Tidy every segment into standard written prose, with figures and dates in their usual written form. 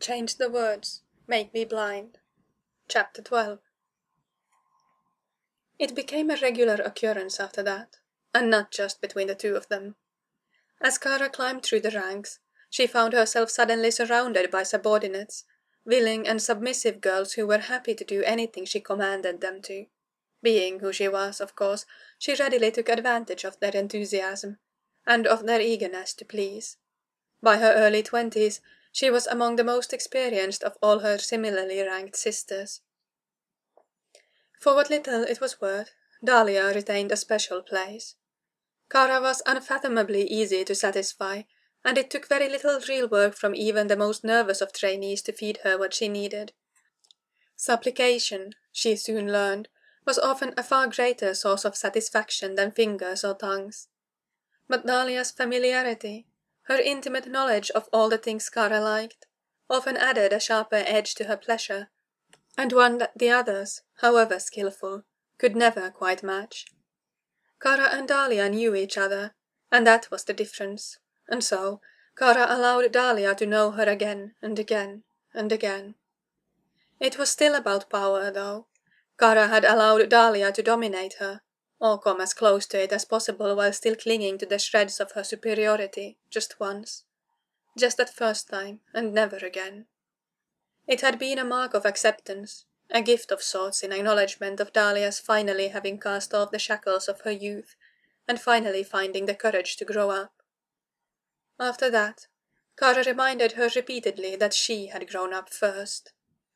change the words, make me blind. Chapter 12. It became a regular occurrence after that, and not just between the two of them. As Kara climbed through the ranks, she found herself suddenly surrounded by subordinates, willing and submissive girls who were happy to do anything she commanded them to. Being who she was, of course, she readily took advantage of their enthusiasm, and of their eagerness to please. By her early 20s, she was among the most experienced of all her similarly ranked sisters. For what little it was worth, Dahlia retained a special place. Kara was unfathomably easy to satisfy, and it took very little real work from even the most nervous of trainees to feed her what she needed. Supplication, she soon learned, was often a far greater source of satisfaction than fingers or tongues. But Dahlia's familiarity, her intimate knowledge of all the things Kara liked, often added a sharper edge to her pleasure, and one that the others, however skillful, could never quite match. Kara and Dahlia knew each other, and that was the difference, and so Kara allowed Dahlia to know her again and again and again. It was still about power, though. Kara had allowed Dahlia to dominate her, or come as close to it as possible while still clinging to the shreds of her superiority, just once. Just that first time, and never again. It had been a mark of acceptance, a gift of sorts in acknowledgement of Dahlia's finally having cast off the shackles of her youth, and finally finding the courage to grow up. After that, Kara reminded her repeatedly that she had grown up first.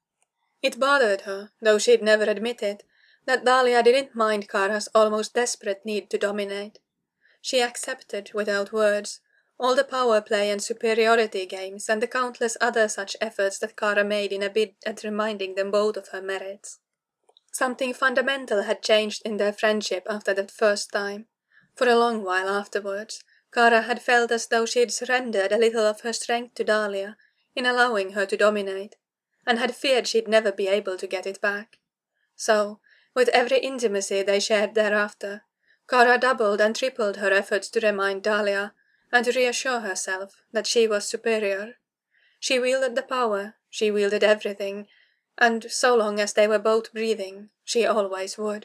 It bothered her, though she'd never admit it, that Dahlia didn't mind Kara's almost desperate need to dominate. She accepted, without words, all the power play and superiority games and the countless other such efforts that Kara made in a bid at reminding them both of her merits. Something fundamental had changed in their friendship after that first time. For a long while afterwards, Kara had felt as though she had surrendered a little of her strength to Dahlia in allowing her to dominate, and had feared she'd never be able to get it back. So, with every intimacy they shared thereafter, Kara doubled and tripled her efforts to remind Dahlia and to reassure herself that she was superior. She wielded the power, she wielded everything, and so long as they were both breathing, she always would.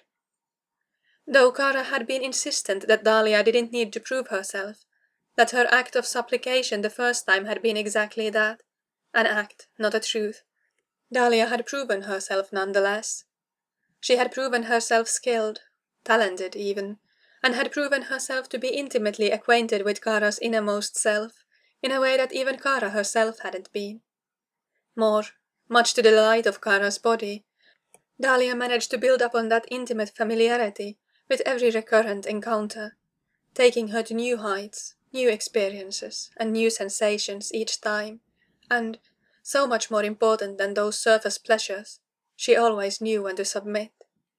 Though Kara had been insistent that Dahlia didn't need to prove herself, that her act of supplication the first time had been exactly that, an act, not a truth, Dahlia had proven herself nonetheless. She had proven herself skilled, talented even, and had proven herself to be intimately acquainted with Kara's innermost self, in a way that even Kara herself hadn't been. More, much to the delight of Kara's body, Dahlia managed to build upon that intimate familiarity with every recurrent encounter, taking her to new heights, new experiences, and new sensations each time, and, so much more important than those surface pleasures, she always knew when to submit.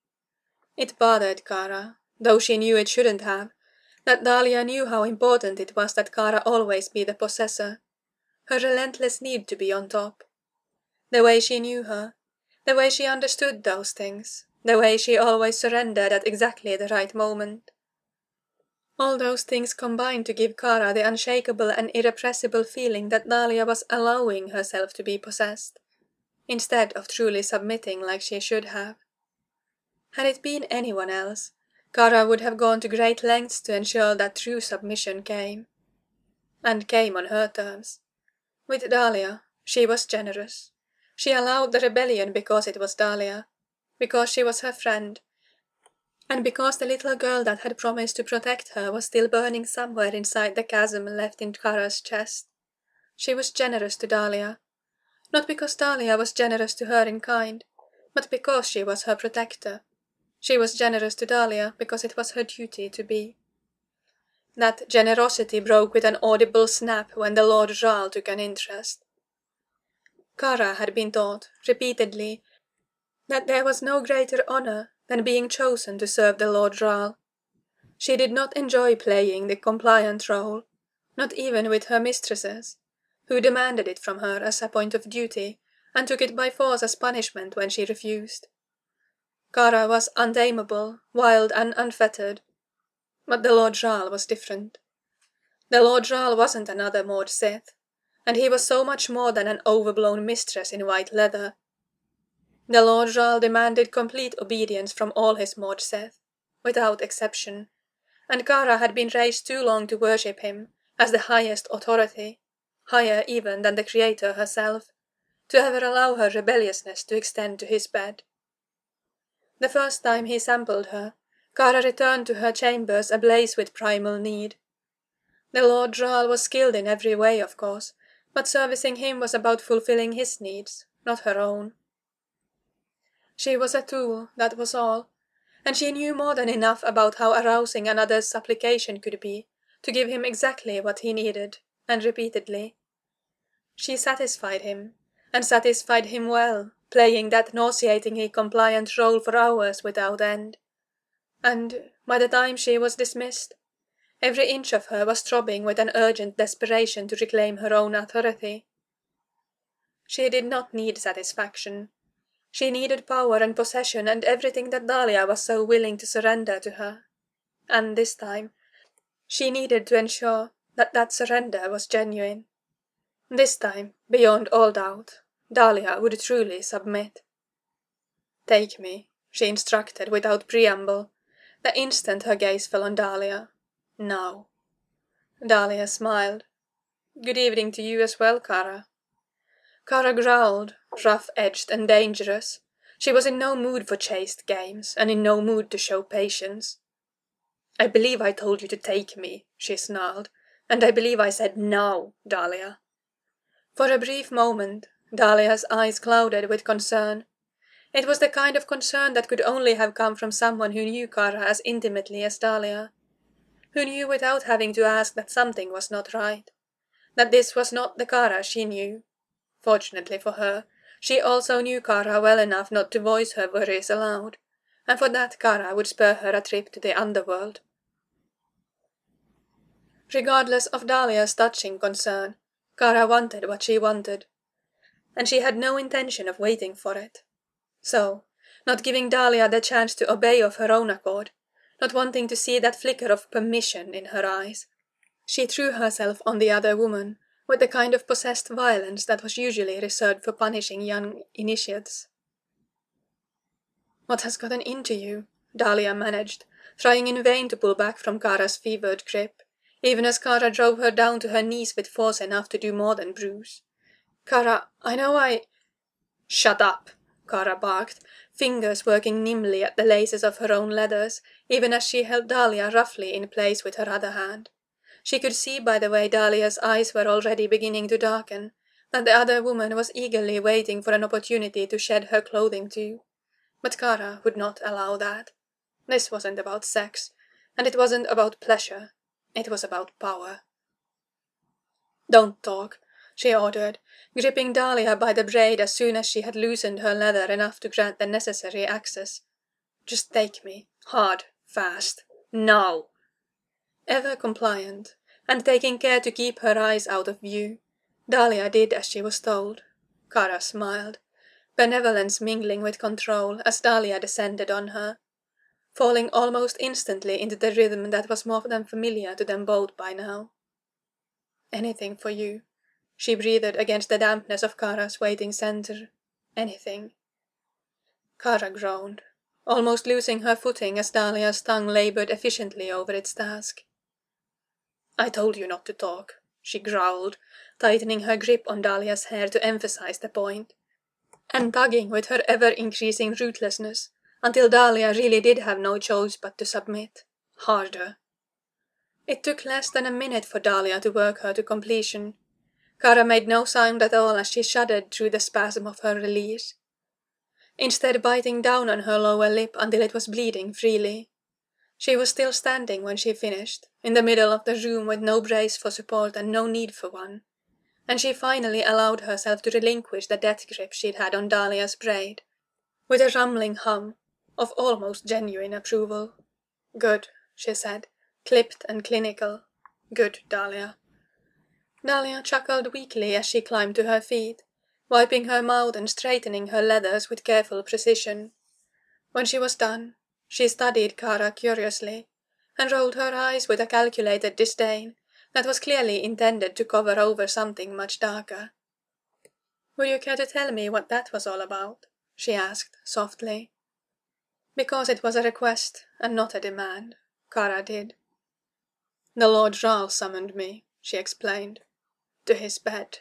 It bothered Kara, though she knew it shouldn't have, that Dahlia knew how important it was that Kara always be the possessor, her relentless need to be on top. The way she knew her, the way she understood those things, the way she always surrendered at exactly the right moment. All those things combined to give Kara the unshakable and irrepressible feeling that Dahlia was allowing herself to be possessed, instead of truly submitting like she should have. Had it been anyone else, Kara would have gone to great lengths to ensure that true submission came. And came on her terms. With Dahlia, she was generous. She allowed the rebellion because it was Dahlia, because she was her friend, and because the little girl that had promised to protect her was still burning somewhere inside the chasm left in Kara's chest. She was generous to Dahlia, not because Dahlia was generous to her in kind, but because she was her protector. She was generous to Dahlia because it was her duty to be. That generosity broke with an audible snap when the Lord Jal took an interest. Kara had been taught, repeatedly, that there was no greater honour than being chosen to serve the Lord Jal. She did not enjoy playing the compliant role, not even with her mistresses, who demanded it from her as a point of duty, and took it by force as punishment when she refused. Kara was untamable, wild and unfettered, but the Lord Jal was different. The Lord Jal wasn't another Maud Sith, and he was so much more than an overblown mistress in white leather. The Lord Jarl demanded complete obedience from all his Maud Seth, without exception, and Kara had been raised too long to worship him as the highest authority, higher even than the Creator herself, to ever allow her rebelliousness to extend to his bed. The first time he sampled her, Kara returned to her chambers ablaze with primal need. The Lord Jarl was skilled in every way, of course, but servicing him was about fulfilling his needs, not her own. She was a tool, that was all, and she knew more than enough about how arousing another's supplication could be to give him exactly what he needed, and repeatedly. She satisfied him, and satisfied him well, playing that nauseatingly compliant role for hours without end. And, by the time she was dismissed, every inch of her was throbbing with an urgent desperation to reclaim her own authority. She did not need satisfaction. She needed power and possession and everything that Dahlia was so willing to surrender to her. And this time, she needed to ensure that that surrender was genuine. This time, beyond all doubt, Dahlia would truly submit. "Take me," she instructed without preamble, the instant her gaze fell on Dahlia. "Now." Dahlia smiled. "Good evening to you as well, Kara." Kara growled, rough-edged and dangerous. She was in no mood for chaste games, and in no mood to show patience. "I believe I told you to take me," she snarled, "and I believe I said now, Dahlia." For a brief moment, Dahlia's eyes clouded with concern. It was the kind of concern that could only have come from someone who knew Kara as intimately as Dahlia, who knew without having to ask that something was not right, that this was not the Kara she knew. Fortunately for her, she also knew Kara well enough not to voice her worries aloud, and for that Kara would spare her a trip to the underworld. Regardless of Dahlia's touching concern, Kara wanted what she wanted, and she had no intention of waiting for it. So, not giving Dahlia the chance to obey of her own accord, not wanting to see that flicker of permission in her eyes, she threw herself on the other woman, with the kind of possessed violence that was usually reserved for punishing young initiates. "What has gotten into you?" Dahlia managed, trying in vain to pull back from Kara's fevered grip, even as Kara drove her down to her knees with force enough to do more than bruise. "Kara, I know I—" "Shut up!" Kara barked, fingers working nimbly at the laces of her own leathers, even as she held Dahlia roughly in place with her other hand. She could see by the way Dahlia's eyes were already beginning to darken, that the other woman was eagerly waiting for an opportunity to shed her clothing too. But Kara would not allow that. This wasn't about sex, and it wasn't about pleasure. It was about power. "Don't talk," she ordered, gripping Dahlia by the braid as soon as she had loosened her leather enough to grant the necessary access. "Just take me, hard, fast, now." Ever compliant, and taking care to keep her eyes out of view, Dahlia did as she was told. Kara smiled, benevolence mingling with control as Dahlia descended on her, falling almost instantly into the rhythm that was more than familiar to them both by now. "Anything for you," she breathed against the dampness of Kara's waiting center. "Anything." Kara groaned, almost losing her footing as Dahlia's tongue laboured efficiently over its task. "I told you not to talk," she growled, tightening her grip on Dahlia's hair to emphasize the point, and tugging with her ever-increasing ruthlessness, until Dahlia really did have no choice but to submit. Harder. It took less than a minute for Dahlia to work her to completion. Kara made no sound at all as she shuddered through the spasm of her release, instead biting down on her lower lip until it was bleeding freely. She was still standing when she finished, in the middle of the room with no brace for support and no need for one, and she finally allowed herself to relinquish the death grip she'd had on Dahlia's braid, with a rumbling hum of almost genuine approval. "Good," she said, clipped and clinical. "Good, Dahlia." Dahlia chuckled weakly as she climbed to her feet, wiping her mouth and straightening her leathers with careful precision. When she was done, she studied Kara curiously, and rolled her eyes with a calculated disdain, that was clearly intended to cover over something much darker. "Would you care to tell me what that was all about?" she asked, softly. "Because it was a request, and not a demand," Kara did. "The Lord Jarl summoned me," she explained, "to his bed."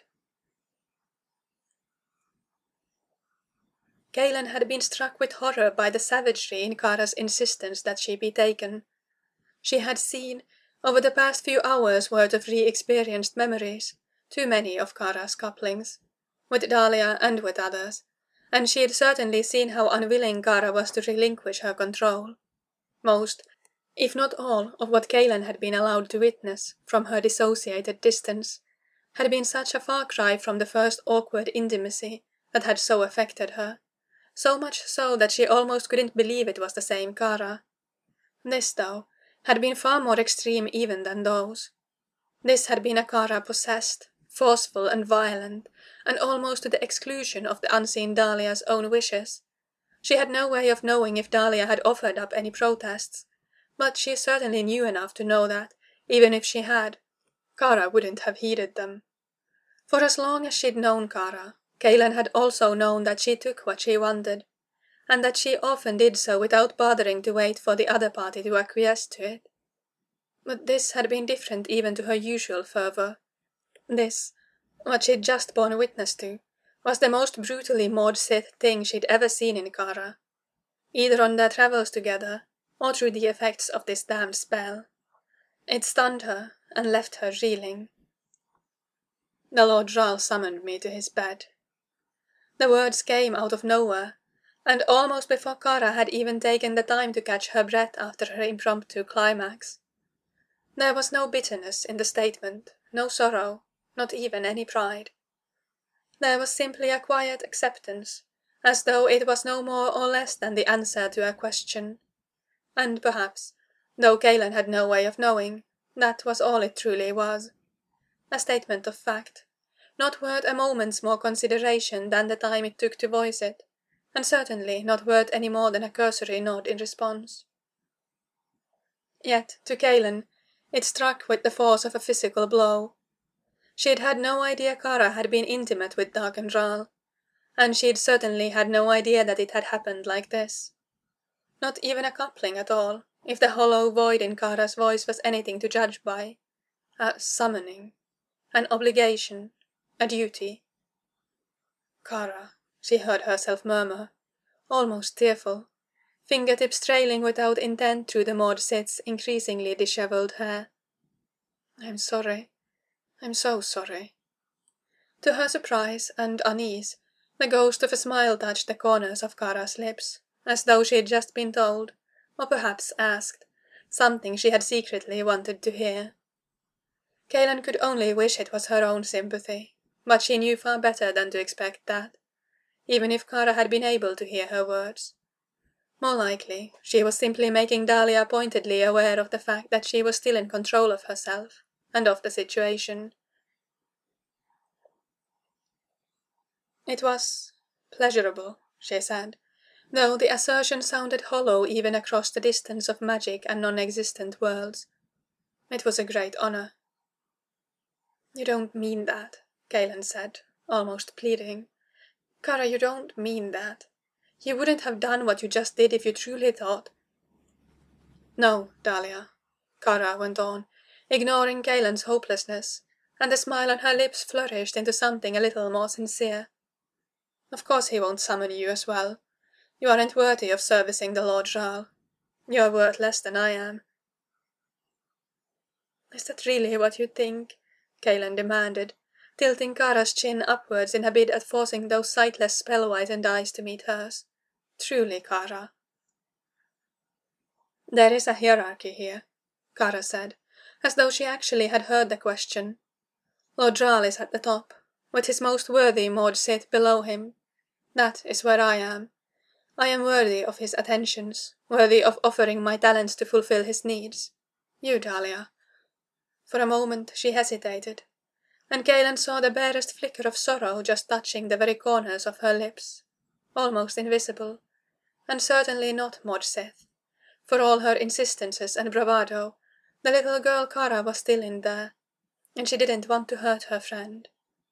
Galen had been struck with horror by the savagery in Kara's insistence that she be taken. She had seen, over the past few hours' worth of re-experienced memories, too many of Kara's couplings, with Dahlia and with others, and she had certainly seen how unwilling Kara was to relinquish her control. Most, if not all, of what Galen had been allowed to witness, from her dissociated distance, had been such a far cry from the first awkward intimacy that had so affected her, so much so that she almost couldn't believe it was the same Kara. This, though, had been far more extreme even than those. This had been a Kara possessed, forceful and violent, and almost to the exclusion of the unseen Dahlia's own wishes. She had no way of knowing if Dahlia had offered up any protests, but she certainly knew enough to know that, even if she had, Kara wouldn't have heeded them. For as long as she'd known Kara, Galen had also known that she took what she wanted, and that she often did so without bothering to wait for the other party to acquiesce to it. But this had been different even to her usual fervour. This, what she'd just borne witness to, was the most brutally Maud Sith thing she'd ever seen in Kara, either on their travels together, or through the effects of this damned spell. It stunned her, and left her reeling. "The Lord Jarl summoned me to his bed." The words came out of nowhere, and almost before Kara had even taken the time to catch her breath after her impromptu climax. There was no bitterness in the statement, no sorrow, not even any pride. There was simply a quiet acceptance, as though it was no more or less than the answer to a question. And perhaps, though Galen had no way of knowing, that was all it truly was. A statement of fact, not worth a moment's more consideration than the time it took to voice it, and certainly not worth any more than a cursory nod in response. Yet, to Galen, it struck with the force of a physical blow. She'd had no idea Kara had been intimate with Darken Jarl, and she'd certainly had no idea that it had happened like this. Not even a coupling at all, if the hollow void in Kara's voice was anything to judge by. A summoning. An obligation. A duty. "Kara," she heard herself murmur, almost tearful, fingertips trailing without intent through the Maud Sith's increasingly dishevelled hair. "I'm sorry. I'm so sorry." To her surprise and unease, the ghost of a smile touched the corners of Kara's lips, as though she had just been told, or perhaps asked, something she had secretly wanted to hear. Galen could only wish it was her own sympathy, but she knew far better than to expect that, even if Kara had been able to hear her words. More likely, she was simply making Dahlia pointedly aware of the fact that she was still in control of herself, and of the situation. "It was pleasurable," she said, though the assertion sounded hollow even across the distance of magic and non-existent worlds. "It was a great honor." "You don't mean that," Galen said, almost pleading. "Kara, you don't mean that. You wouldn't have done what you just did if you truly thought—" "No, Dahlia," Kara went on, ignoring Galen's hopelessness, and the smile on her lips flourished into something a little more sincere. "Of course he won't summon you as well. You aren't worthy of servicing the Lord Jarl. You're worth less than I am." "Is that really what you think?" Galen demanded, tilting Kara's chin upwards in a bid at forcing those sightless spell-whitened eyes to meet hers. "Truly, Kara." "There is a hierarchy here," Kara said, as though she actually had heard the question. "Lord Jarl is at the top, with his most worthy Maud Sith below him. That is where I am. I am worthy of his attentions, worthy of offering my talents to fulfill his needs. You, Dahlia." For a moment she hesitated, and Galen saw the barest flicker of sorrow just touching the very corners of her lips, almost invisible, and certainly not Maud Sith. For all her insistences and bravado, the little girl Kara was still in there, and she didn't want to hurt her friend.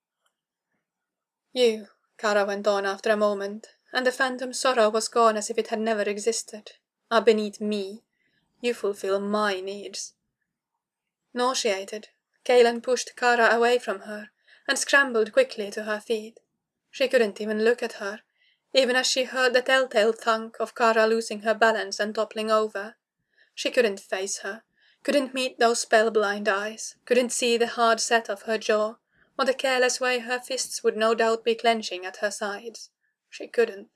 You, Kara went on after a moment, and the phantom sorrow was gone as if it had never existed, are beneath me. You fulfill my needs. Nauseated, Kaelin pushed Kara away from her and scrambled quickly to her feet. She couldn't even look at her, even as she heard the telltale thunk of Kara losing her balance and toppling over. She couldn't face her, couldn't meet those spellblind eyes, couldn't see the hard set of her jaw, or the careless way her fists would no doubt be clenching at her sides. She couldn't.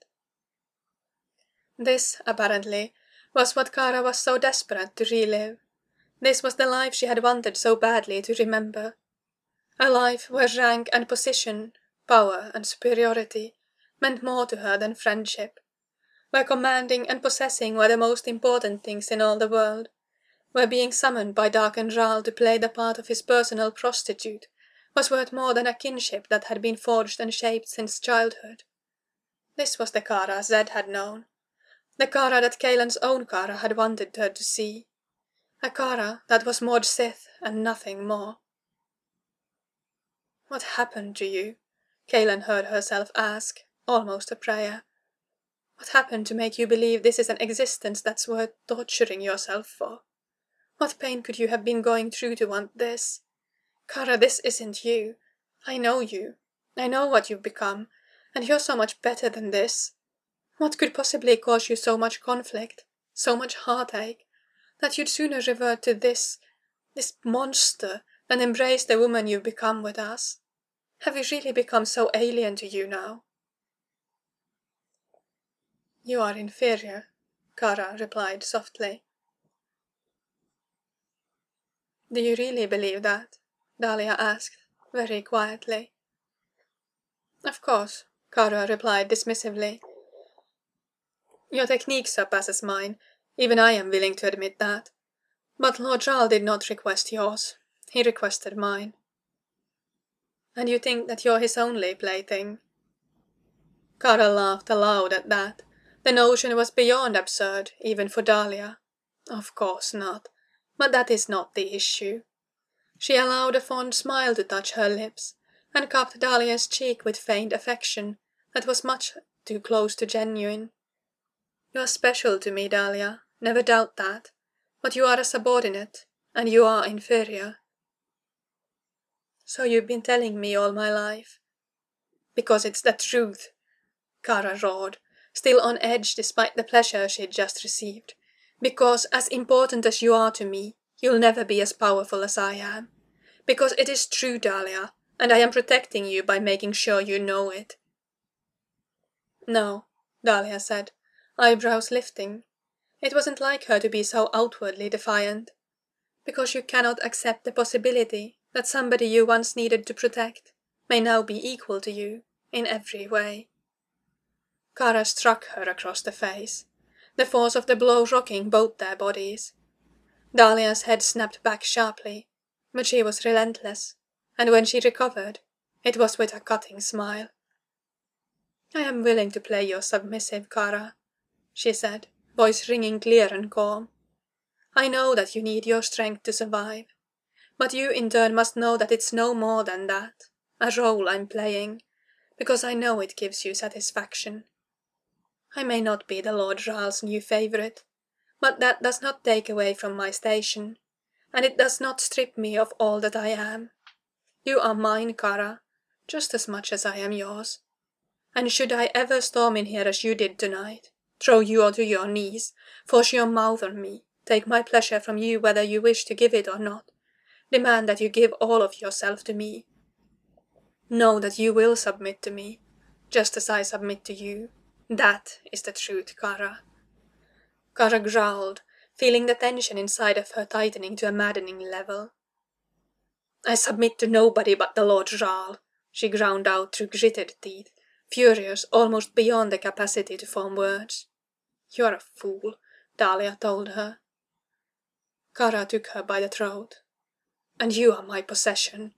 This, apparently, was what Kara was so desperate to relive. This was the life she had wanted so badly to remember. A life where rank and position, power and superiority meant more to her than friendship, where commanding and possessing were the most important things in all the world, where being summoned by Darken Ral to play the part of his personal prostitute was worth more than a kinship that had been forged and shaped since childhood. This was the Kara Zed had known, the Kara that Kaelin's own Kara had wanted her to see, a Kara that was Mord Sith and nothing more. "What happened to you?" Kaelin heard herself ask, almost a prayer. "What happened to make you believe this is an existence that's worth torturing yourself for? What pain could you have been going through to want this? Kara, this isn't you. I know you. I know what you've become, and you're so much better than this. What could possibly cause you so much conflict, so much heartache, that you'd sooner revert to this monster, than embrace the woman you've become with us? Have we really become so alien to you now?" "You are inferior," Kara replied softly. "Do you really believe that?" Dahlia asked, very quietly. "Of course," Kara replied dismissively. "Your technique surpasses mine, even I am willing to admit that. But Lord Ral did not request yours, he requested mine." "And you think that you're his only plaything?" Kara laughed aloud at that. The notion was beyond absurd, even for Dahlia. Of course not, but that is not the issue. She allowed a fond smile to touch her lips, and cupped Dahlia's cheek with feigned affection that was much too close to genuine. "You are special to me, Dahlia, never doubt that, but you are a subordinate, and you are inferior." "So you've been telling me all my life?" "Because it's the truth," Kara roared, still on edge despite the pleasure she'd just received. "Because, as important as you are to me, you'll never be as powerful as I am. Because it is true, Dahlia, and I am protecting you by making sure you know it." "No," Dahlia said, eyebrows lifting. It wasn't like her to be so outwardly defiant. "Because you cannot accept the possibility that somebody you once needed to protect may now be equal to you, in every way." Kara struck her across the face, the force of the blow rocking both their bodies. Dahlia's head snapped back sharply, but she was relentless, and when she recovered, it was with a cutting smile. "I am willing to play your submissive, Kara," she said, voice ringing clear and calm. "I know that you need your strength to survive, but you in turn must know that it's no more than that, a role I'm playing, because I know it gives you satisfaction. I may not be the Lord Ral's new favourite, but that does not take away from my station, and it does not strip me of all that I am. You are mine, Kara, just as much as I am yours. And should I ever storm in here as you did tonight, throw you onto your knees, force your mouth on me, take my pleasure from you whether you wish to give it or not, demand that you give all of yourself to me, know that you will submit to me, just as I submit to you. That is the truth, Kara." Kara growled, feeling the tension inside of her tightening to a maddening level. "I submit to nobody but the Lord Ral," she ground out through gritted teeth, furious almost beyond the capacity to form words. "You're a fool," Dahlia told her. Kara took her by the throat. "And you are my possession."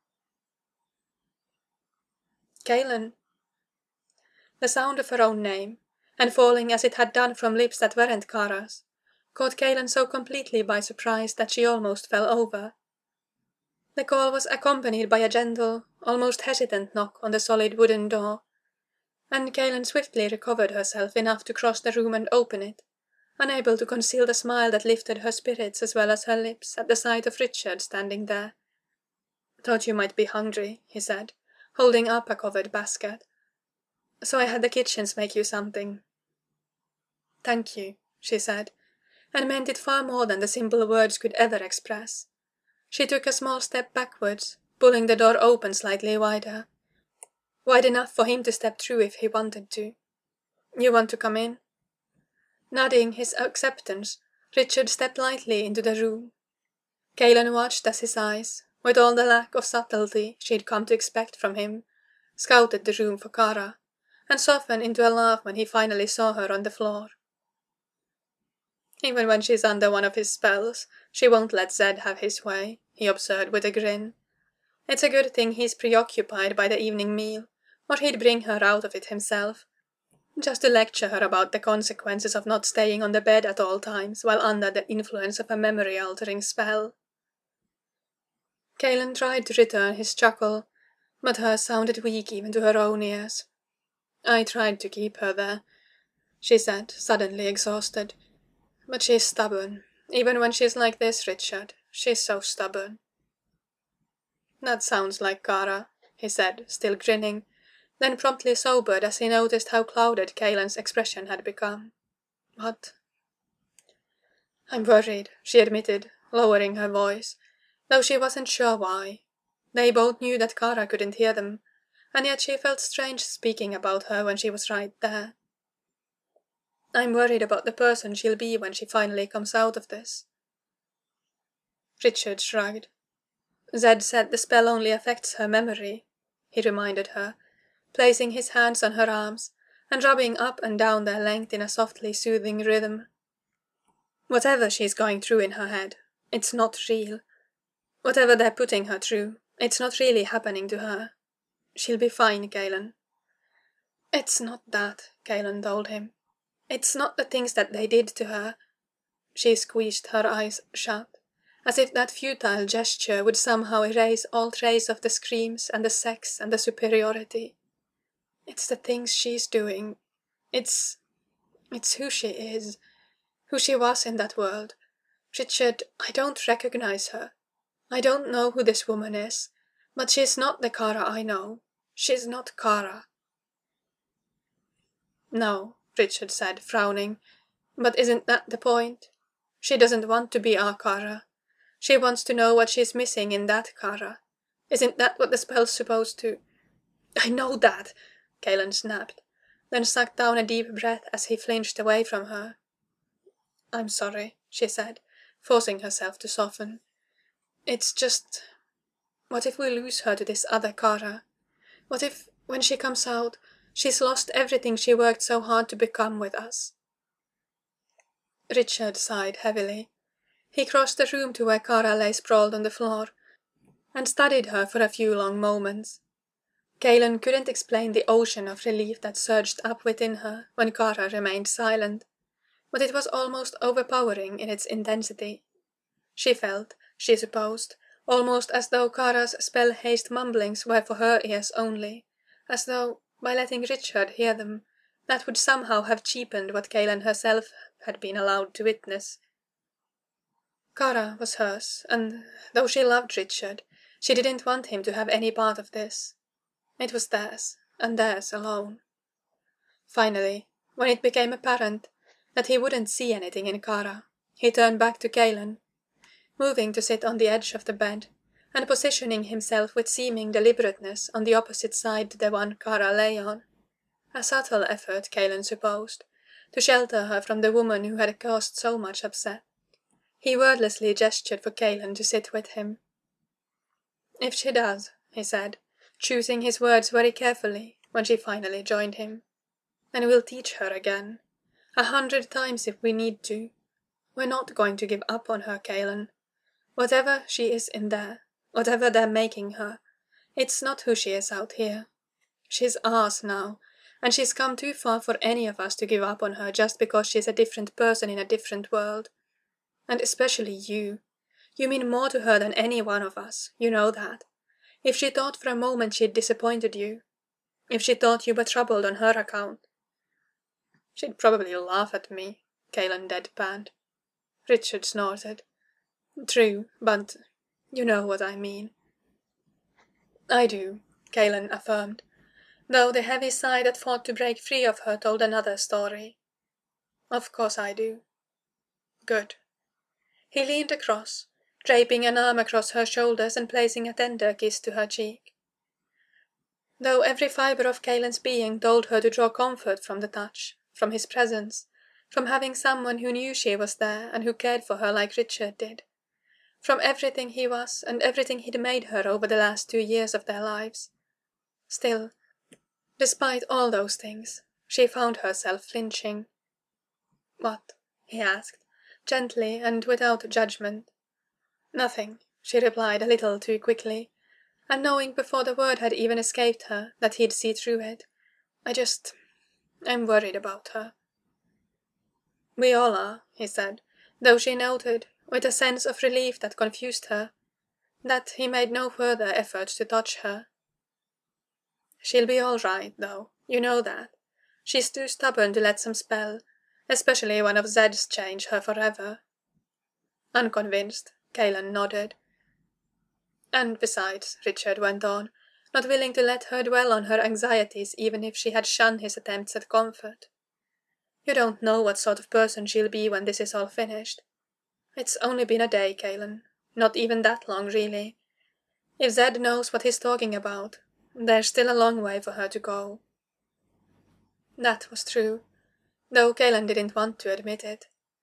"Kaelin." The sound of her own name, and falling as it had done from lips that weren't Kara's, caught Kaelin so completely by surprise that she almost fell over. The call was accompanied by a gentle, almost hesitant knock on the solid wooden door, and Kaelin swiftly recovered herself enough to cross the room and open it, unable to conceal the smile that lifted her spirits as well as her lips at the sight of Richard standing there. "Thought you might be hungry," he said, holding up a covered basket. "So I had the kitchens make you something." "Thank you," she said, and meant it far more than the simple words could ever express. She took a small step backwards, pulling the door open slightly wider. Wide enough for him to step through if he wanted to. "You want to come in?" Nodding his acceptance, Richard stepped lightly into the room. Kaelin watched as his eyes, with all the lack of subtlety she'd come to expect from him, scouted the room for Kara, and softened into a laugh when he finally saw her on the floor. "Even when she's under one of his spells, she won't let Zed have his way," he observed with a grin. "It's a good thing he's preoccupied by the evening meal, or he'd bring her out of it himself, just to lecture her about the consequences of not staying on the bed at all times while under the influence of a memory-altering spell." Kaelin tried to return his chuckle, but hers sounded weak even to her own ears. "I tried to keep her there," she said, suddenly exhausted. "But she's stubborn. Even when she's like this, Richard, she's so stubborn." "That sounds like Kara," he said, still grinning, then promptly sobered as he noticed how clouded Kaelin's expression had become. "What?" "I'm worried," she admitted, lowering her voice, though she wasn't sure why. They both knew that Kara couldn't hear them, and yet she felt strange speaking about her when she was right there. "I'm worried about the person she'll be when she finally comes out of this." Richard shrugged. "Zed said the spell only affects her memory," he reminded her, placing his hands on her arms and rubbing up and down their length in a softly soothing rhythm. "Whatever she's going through in her head, it's not real. Whatever they're putting her through, it's not really happening to her. She'll be fine, Kaelin." "It's not that," Kaelin told him. "It's not the things that they did to her." She squeezed her eyes shut, as if that futile gesture would somehow erase all trace of the screams and the sex and the superiority. "It's the things she's doing. It's who she is, who she was in that world. Richard, I don't recognize her. I don't know who this woman is, but she's not the Kara I know. She's not Kara." "No," Richard said, frowning, "but isn't that the point? She doesn't want to be our Kara. She wants to know what she's missing in that Kara. Isn't that what the spell's supposed to—" "I know that," Kaelin snapped, then sucked down a deep breath as he flinched away from her. "I'm sorry," she said, forcing herself to soften. "It's just... what if we lose her to this other Kara? What if, when she comes out, she's lost everything she worked so hard to become with us?" Richard sighed heavily. He crossed the room to where Kara lay sprawled on the floor, and studied her for a few long moments. Kaelin couldn't explain the ocean of relief that surged up within her when Kara remained silent, but it was almost overpowering in its intensity. She felt, she supposed, almost as though Kara's spell-hazed mumblings were for her ears only, as though, by letting Richard hear them, that would somehow have cheapened what Kaelin herself had been allowed to witness. Kara was hers, and though she loved Richard, she didn't want him to have any part of this. It was theirs, and theirs alone. Finally, when it became apparent that he wouldn't see anything in Kara, he turned back to Kaelin, moving to sit on the edge of the bed, and positioning himself with seeming deliberateness on the opposite side to the one Kara lay on. A subtle effort, Kaelin supposed, to shelter her from the woman who had caused so much upset. He wordlessly gestured for Kaelin to sit with him. "If she does," he said, choosing his words very carefully when she finally joined him, "then we'll teach her again. 100 times if we need to. We're not going to give up on her, Kaelin. Whatever she is in there, whatever they're making her, it's not who she is out here. She's ours now, and she's come too far for any of us to give up on her just because she's a different person in a different world. And especially you. You mean more to her than any one of us, you know that. If she thought for a moment she'd disappointed you, if she thought you were troubled on her account, she'd probably laugh at me, Kaelan deadpanned. Richard snorted. True, but you know what I mean. I do, Kaelan affirmed, though the heavy sigh that fought to break free of her told another story. Of course I do. Good. He leaned across, draping an arm across her shoulders and placing a tender kiss to her cheek. Though every fibre of Kaelan's being told her to draw comfort from the touch, from his presence, from having someone who knew she was there and who cared for her like Richard did, from everything he was and everything he'd made her over the last 2 years of their lives. Still, despite all those things, she found herself flinching. What? He asked, gently and without judgment. Nothing, she replied a little too quickly, and knowing before the word had even escaped her that he'd see through it. I'm worried about her. We all are, he said, though she noted, with a sense of relief that confused her, that he made no further effort to touch her. She'll be all right, though, you know that. She's too stubborn to let some spell, especially one of Zed's change her forever. Unconvinced, Kaelan nodded. And besides, Richard went on, not willing to let her dwell on her anxieties even if she had shunned his attempts at comfort. You don't know what sort of person she'll be when this is all finished. It's only been a day, Kaelan. Not even that long, really. If Zed knows what he's talking about, there's still a long way for her to go. That was true, though Kaelan didn't want to admit it.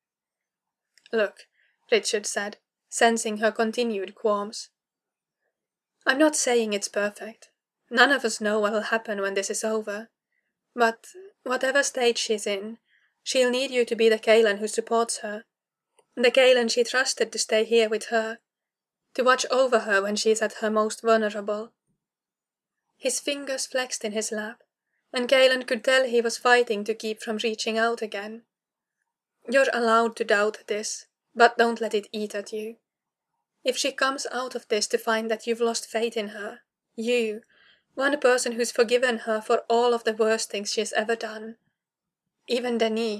Look, Richard said, sensing her continued qualms. I'm not saying it's perfect. None of us know what'll happen when this is over. But whatever stage she's in, she'll need you to be the Kaelan who supports her. The Kaelan she trusted to stay here with her, to watch over her when she's at her most vulnerable. His fingers flexed in his lap, and Kaelan could tell he was fighting to keep from reaching out again. You're allowed to doubt this, but don't let it eat at you. If she comes out of this to find that you've lost faith in her, you, one person who's forgiven her for all of the worst things she's ever done, even Denis.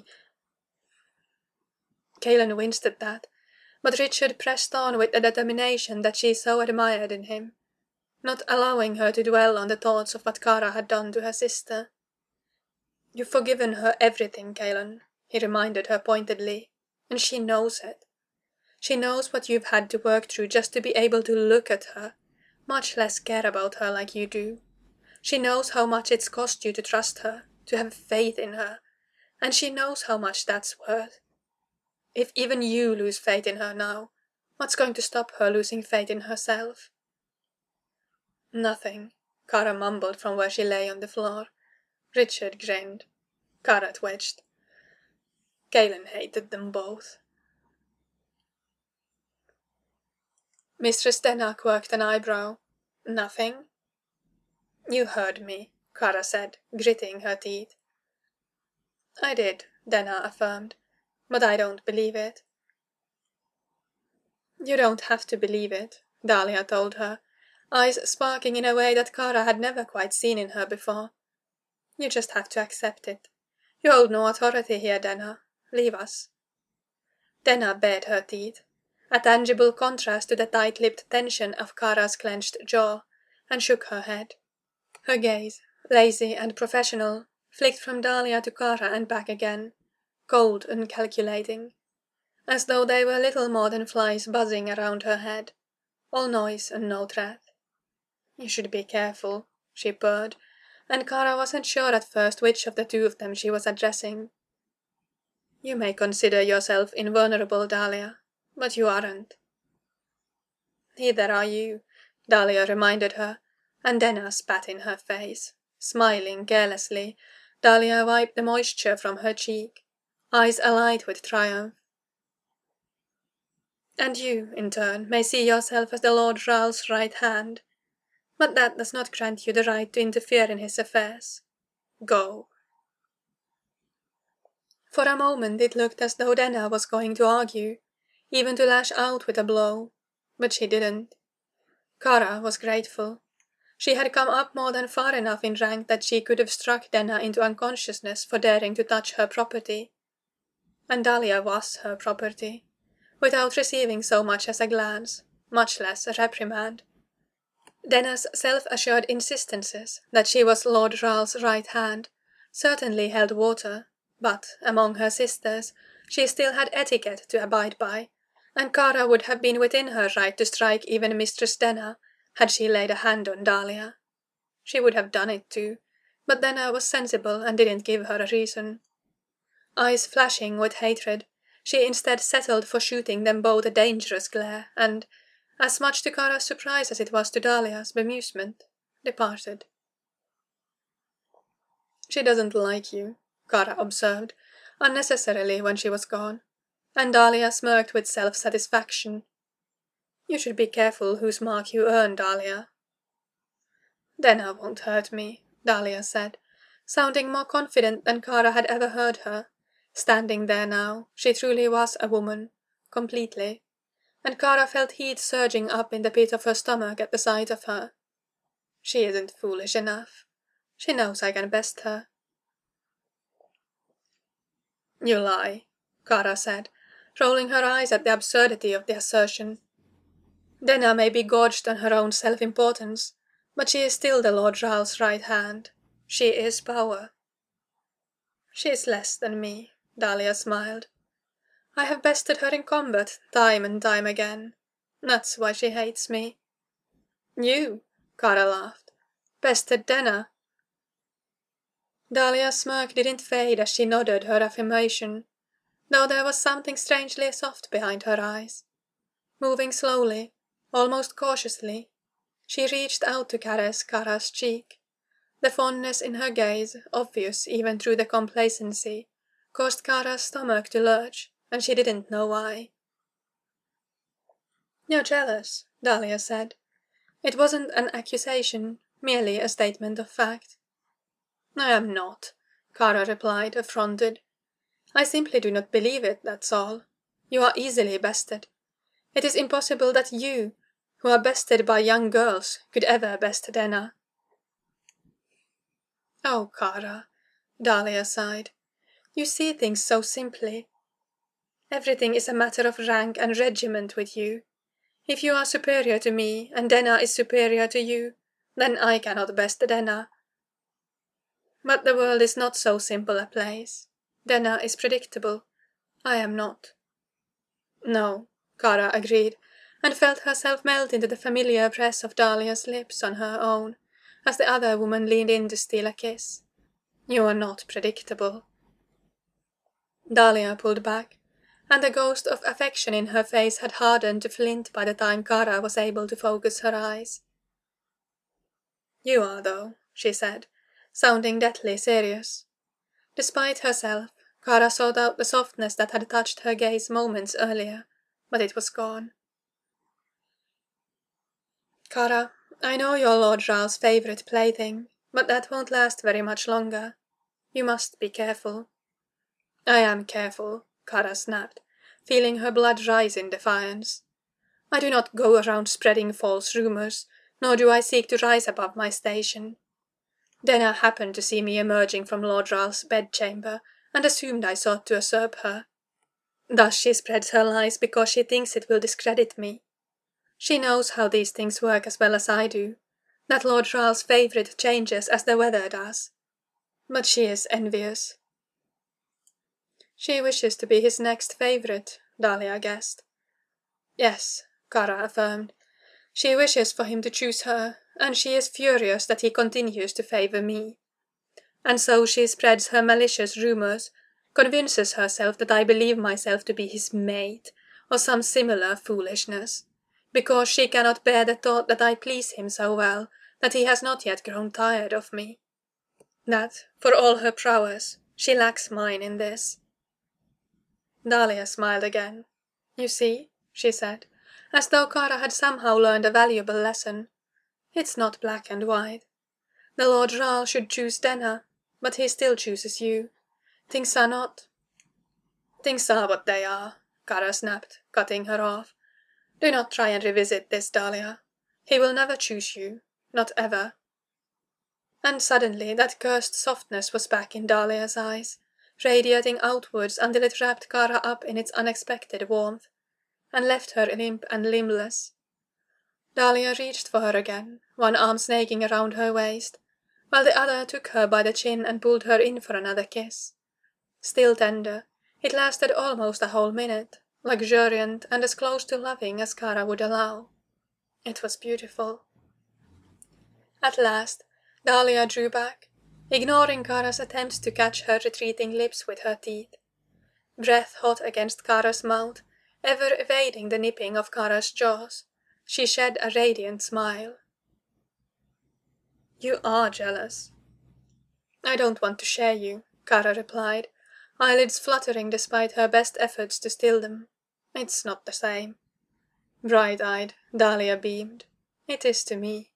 Kaelan winced at that, but Richard pressed on with the determination that she so admired in him, not allowing her to dwell on the thoughts of what Kara had done to her sister. You've forgiven her everything, Kaelan, he reminded her pointedly, and she knows it. She knows what you've had to work through just to be able to look at her, much less care about her like you do. She knows how much it's cost you to trust her, to have faith in her, and she knows how much that's worth. If even you lose faith in her now, what's going to stop her losing faith in herself? Nothing, Kara mumbled from where she lay on the floor. Richard grinned. Kara twitched. Kaelan hated them both. Mistress Denna quirked an eyebrow. Nothing? You heard me, Kara said, gritting her teeth. I did, Denna affirmed, but I don't believe it. You don't have to believe it, Dahlia told her, eyes sparking in a way that Kara had never quite seen in her before. You just have to accept it. You hold no authority here, Denna. Leave us. Denna bared her teeth, a tangible contrast to the tight-lipped tension of Kara's clenched jaw, and shook her head. Her gaze, lazy and professional, flicked from Dahlia to Kara and back again, cold and calculating, as though they were little more than flies buzzing around her head, all noise and no threat. You should be careful, she purred, and Kara wasn't sure at first which of the two of them she was addressing. You may consider yourself invulnerable, Dahlia, but you aren't. Neither are you, Dahlia reminded her, and Denna spat in her face. Smiling carelessly, Dahlia wiped the moisture from her cheek, eyes alight with triumph. And you, in turn, may see yourself as the Lord Raal's right hand, but that does not grant you the right to interfere in his affairs. Go. For a moment it looked as though Denna was going to argue, even to lash out with a blow, But she didn't. Kara was grateful. She had come up more than far enough in rank that she could have struck Denna into unconsciousness for daring to touch her property. And Dahlia was her property, without receiving so much as a glance, much less a reprimand. Denna's self-assured insistences that she was Lord Ral's right hand certainly held water, but, among her sisters, she still had etiquette to abide by, and Kara would have been within her right to strike even Mistress Denna, had she laid a hand on Dahlia. She would have done it too, but Denna was sensible and didn't give her a reason. Eyes flashing with hatred, she instead settled for shooting them both a dangerous glare, and, as much to Kara's surprise as it was to Dahlia's bemusement, departed. "She doesn't like you," Kara observed, unnecessarily when she was gone, and Dahlia smirked with self-satisfaction. "You should be careful whose mark you earn, Dahlia." "Denna won't hurt me," Dahlia said, sounding more confident than Kara had ever heard her. Standing there now, she truly was a woman, completely, and Kara felt heat surging up in the pit of her stomach at the sight of her. She isn't foolish enough. She knows I can best her. "You lie," Kara said, rolling her eyes at the absurdity of the assertion. "Denna may be gorged on her own self-importance, but she is still the Lord Ral's right hand. She is power." "She is less than me," Dahlia smiled. "I have bested her in combat time and time again. That's why she hates me." "You," Kara laughed, "bested Denna." Dahlia's smirk didn't fade as she nodded her affirmation, though there was something strangely soft behind her eyes. Moving slowly, almost cautiously, she reached out to caress Kara's cheek. The fondness in her gaze, obvious even through the complacency, caused Kara's stomach to lurch, and she didn't know why. "You're jealous," Dahlia said. It wasn't an accusation, merely a statement of fact. "I am not," Kara replied, affronted. "I simply do not believe it, that's all. You are easily bested. It is impossible that you, who are bested by young girls, could ever best Denna." "Oh, Kara," Dahlia sighed. "You see things so simply. Everything is a matter of rank and regiment with you. If you are superior to me, and Denna is superior to you, then I cannot best Denna. But the world is not so simple a place. Denna is predictable. I am not." "No," Kara agreed, and felt herself melt into the familiar press of Dahlia's lips on her own, as the other woman leaned in to steal a kiss. "You are not predictable." Dahlia pulled back, and the ghost of affection in her face had hardened to flint by the time Kara was able to focus her eyes. "You are, though," she said, sounding deathly serious. Despite herself, Kara sought out the softness that had touched her gaze moments earlier, but it was gone. "Kara, I know you're Lord Ral's favourite plaything, but that won't last very much longer. You must be careful." "I am careful," Kara snapped, feeling her blood rise in defiance. "I do not go around spreading false rumours, nor do I seek to rise above my station. Denna happened to see me emerging from Lord Ral's bedchamber, and assumed I sought to usurp her. Thus she spreads her lies because she thinks it will discredit me. She knows how these things work as well as I do, that Lord Ral's favourite changes as the weather does. But she is envious." "She wishes to be his next favourite," Dahlia guessed. "Yes," Kara affirmed. "She wishes for him to choose her, and she is furious that he continues to favour me. And so she spreads her malicious rumours, convinces herself that I believe myself to be his mate, or some similar foolishness, because she cannot bear the thought that I please him so well that he has not yet grown tired of me. That, for all her prowess, she lacks mine in this." Dahlia smiled again. "You see," she said, as though Kara had somehow learned a valuable lesson. "It's not black and white. The Lord Ral should choose Denna, but he still chooses you. Things are not—" "Things are what they are," Kara snapped, cutting her off. Do not try and revisit this, Dahlia. He will never choose you, not ever. And suddenly that cursed softness was back in Dahlia's eyes, radiating outwards until it wrapped Kara up in its unexpected warmth, and left her limp and limbless. Dahlia reached for her again, one arm snaking around her waist, while the other took her by the chin and pulled her in for another kiss. Still tender, it lasted almost a whole minute, luxuriant and as close to loving as Kara would allow. It was beautiful. At last, Dahlia drew back, ignoring Kara's attempts to catch her retreating lips with her teeth. Breath hot against Kara's mouth, ever evading the nipping of Kara's jaws, she shed a radiant smile. You are jealous. I don't want to share you, Kara replied, eyelids fluttering despite her best efforts to still them. It's not the same. Bright-eyed, Dahlia beamed. It is to me.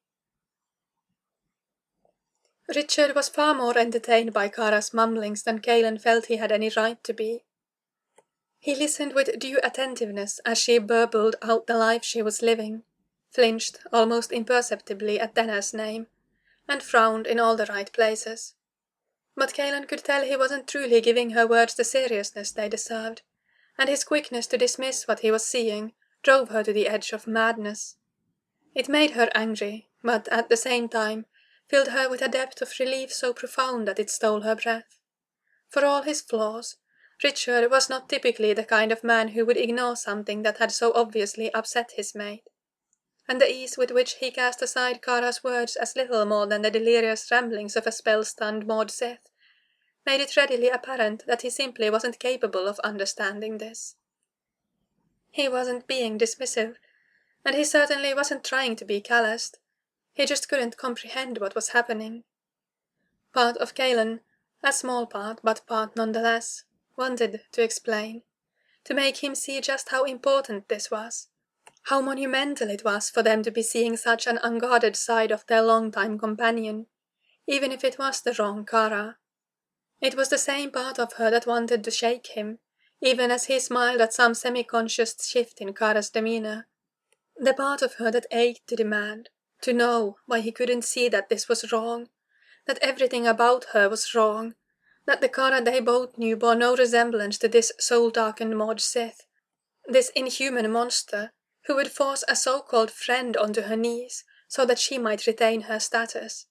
Richard was far more entertained by Kara's mumblings than Kaelan felt he had any right to be. He listened with due attentiveness as she burbled out the life she was living, flinched almost imperceptibly at Denner's name, and frowned in all the right places. But Kaelan could tell he wasn't truly giving her words the seriousness they deserved, and his quickness to dismiss what he was seeing drove her to the edge of madness. It made her angry, but at the same time filled her with a depth of relief so profound that it stole her breath. For all his flaws, Richard was not typically the kind of man who would ignore something that had so obviously upset his mate, and the ease with which he cast aside Kara's words as little more than the delirious ramblings of a spell-stunned Maud Sith made it readily apparent that he simply wasn't capable of understanding this. He wasn't being dismissive, and he certainly wasn't trying to be calloused. He just couldn't comprehend what was happening. Part of Kaelan, a small part but part nonetheless, wanted to explain, to make him see just how important this was, how monumental it was for them to be seeing such an unguarded side of their long-time companion, even if it was the wrong Kara. It was the same part of her that wanted to shake him, even as he smiled at some semi-conscious shift in Kara's demeanor. The part of her that ached to demand, to know why he couldn't see that this was wrong, that everything about her was wrong, that the Kara they both knew bore no resemblance to this soul-darkened Maud Sith, this inhuman monster who would force a so-called friend onto her knees so that she might retain her status.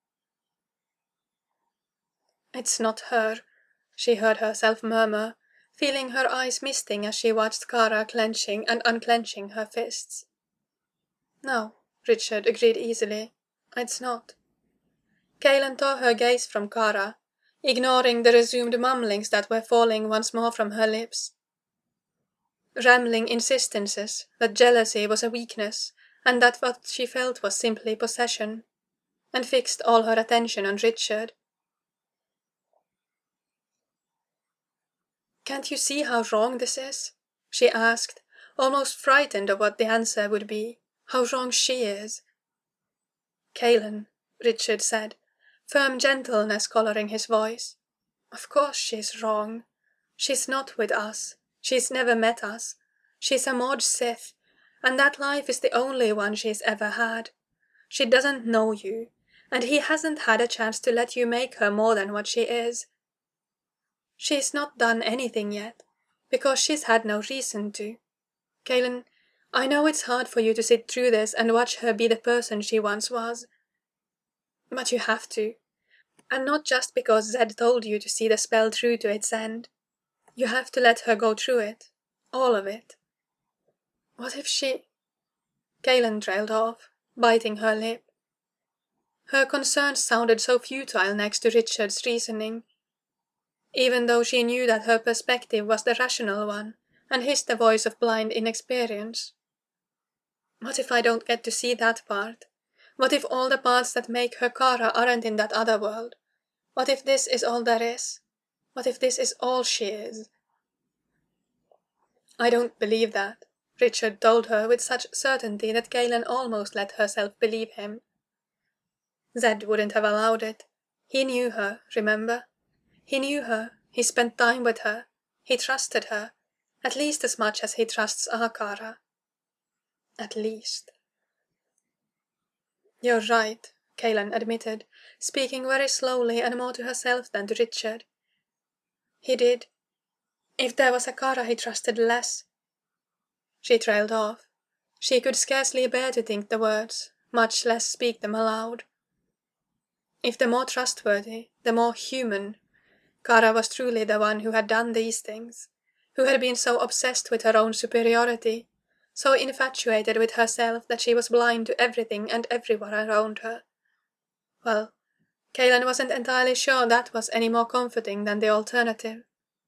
It's not her, she heard herself murmur, feeling her eyes misting as she watched Kara clenching and unclenching her fists. No, Richard agreed easily. It's not. Kaelan tore her gaze from Kara, ignoring the resumed mumblings that were falling once more from her lips. Rambling insistences that jealousy was a weakness, and that what she felt was simply possession, and fixed all her attention on Richard. Can't you see how wrong this is? She asked, almost frightened of what the answer would be. How wrong she is. Kaelan, Richard said, firm gentleness colouring his voice. Of course she's wrong. She's not with us. She's never met us. She's a Maud Sith, and that life is the only one she's ever had. She doesn't know you, and he hasn't had a chance to let you make her more than what she is. She's not done anything yet, because she's had no reason to. Kaelan, I know it's hard for you to sit through this and watch her be the person she once was. But you have to. And not just because Zed told you to see the spell through to its end. You have to let her go through it. All of it. What if she... Kaelan trailed off, biting her lip. Her concerns sounded so futile next to Richard's reasoning, even though she knew that her perspective was the rational one, and his the voice of blind inexperience. What if I don't get to see that part? What if all the parts that make her Kara aren't in that other world? What if this is all there is? What if this is all she is? I don't believe that, Richard told her with such certainty that Kaelan almost let herself believe him. Zed wouldn't have allowed it. He knew her, remember? He knew her, he spent time with her, he trusted her, at least as much as he trusts our Kara. At least. You're right, Kaelan admitted, speaking very slowly and more to herself than to Richard. He did. If there was a Kara he trusted less. She trailed off. She could scarcely bear to think the words, much less speak them aloud. If the more trustworthy, the more human, Kara was truly the one who had done these things, who had been so obsessed with her own superiority, so infatuated with herself that she was blind to everything and everyone around her. Well, Kaelan wasn't entirely sure that was any more comforting than the alternative.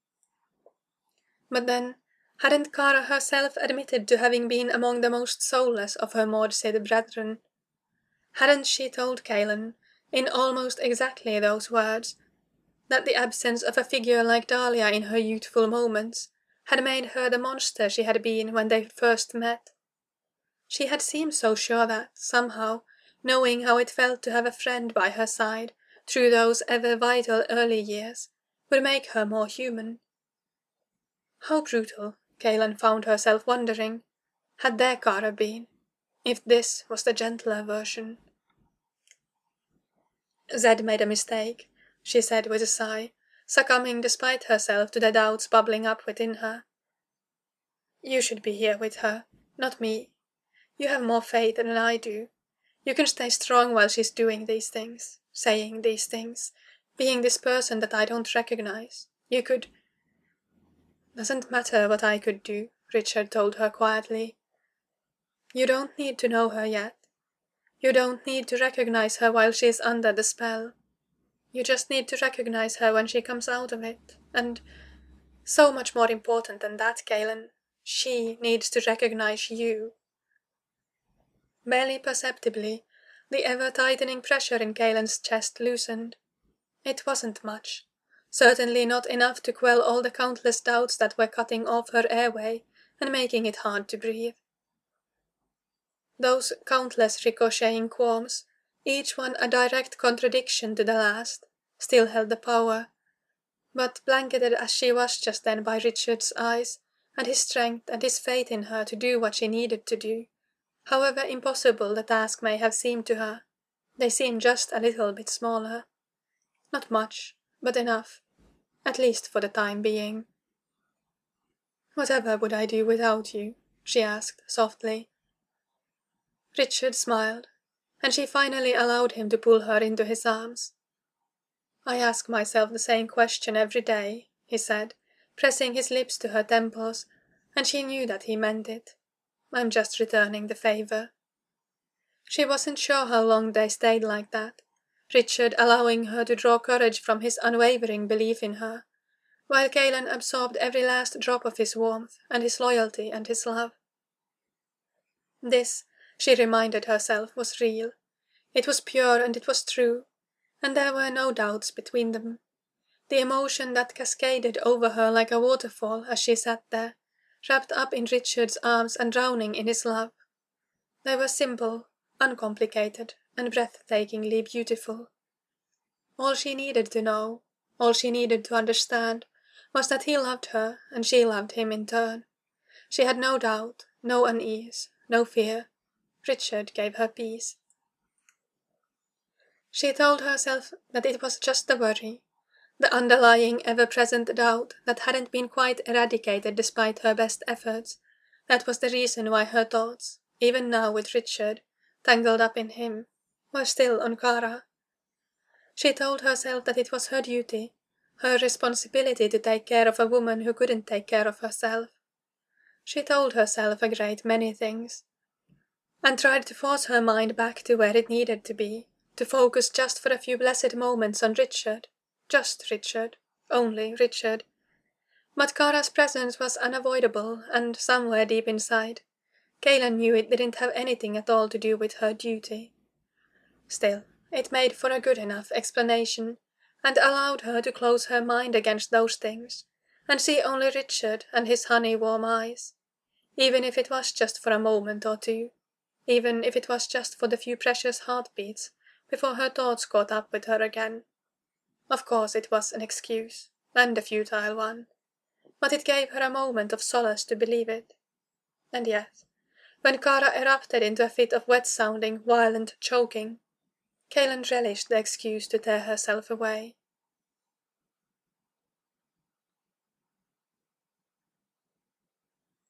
But then, hadn't Kara herself admitted to having been among the most soulless of her Maud-Sid brethren? Hadn't she told Kaelan, in almost exactly those words, that the absence of a figure like Dahlia in her youthful moments had made her the monster she had been when they first met? She had seemed so sure that, somehow, knowing how it felt to have a friend by her side through those ever vital early years, would make her more human. How brutal, Kaelan found herself wondering, had their Kara been, if this was the gentler version. Zed made a mistake, she said with a sigh, succumbing despite herself to the doubts bubbling up within her. You should be here with her, not me. You have more faith than I do. You can stay strong while she's doing these things, saying these things, being this person that I don't recognize. You could... Doesn't matter what I could do, Richard told her quietly. You don't need to know her yet. You don't need to recognize her while she is under the spell. You just need to recognize her when she comes out of it. And, so much more important than that, Kaelan, she needs to recognize you. Barely perceptibly, the ever-tightening pressure in Kaelan's chest loosened. It wasn't much. Certainly not enough to quell all the countless doubts that were cutting off her airway and making it hard to breathe. Those countless ricocheting qualms, each one a direct contradiction to the last, still held the power, but blanketed as she was just then by Richard's eyes, and his strength and his faith in her to do what she needed to do, however impossible the task may have seemed to her, they seemed just a little bit smaller. Not much, but enough, at least for the time being. "Whatever would I do without you?" she asked softly. Richard smiled, and she finally allowed him to pull her into his arms. "I ask myself the same question every day," he said, pressing his lips to her temples, and she knew that he meant it. "I'm just returning the favour." She wasn't sure how long they stayed like that, Richard allowing her to draw courage from his unwavering belief in her, while Kaelan absorbed every last drop of his warmth and his loyalty and his love. This, she reminded herself, was real. It was pure and it was true, and there were no doubts between them. The emotion that cascaded over her like a waterfall as she sat there, wrapped up in Richard's arms and drowning in his love. They were simple, uncomplicated, and breathtakingly beautiful. All she needed to know, all she needed to understand, was that he loved her and she loved him in turn. She had no doubt, no unease, no fear. Richard gave her peace. She told herself that it was just the worry, the underlying ever-present doubt that hadn't been quite eradicated despite her best efforts, that was the reason why her thoughts, even now with Richard, tangled up in him, were still on Kara. She told herself that it was her duty, her responsibility to take care of a woman who couldn't take care of herself. She told herself a great many things, and tried to force her mind back to where it needed to be, to focus just for a few blessed moments on Richard. Just Richard. Only Richard. But Kara's presence was unavoidable, and somewhere deep inside, Kaelan knew it didn't have anything at all to do with her duty. Still, it made for a good enough explanation, and allowed her to close her mind against those things, and see only Richard and his honey-warm eyes, even if it was just for a moment or two, even if it was just for the few precious heartbeats before her thoughts caught up with her again. Of course it was an excuse, and a futile one, but it gave her a moment of solace to believe it. And yet, when Kara erupted into a fit of wet-sounding, violent choking. Kaelin relished the excuse to tear herself away.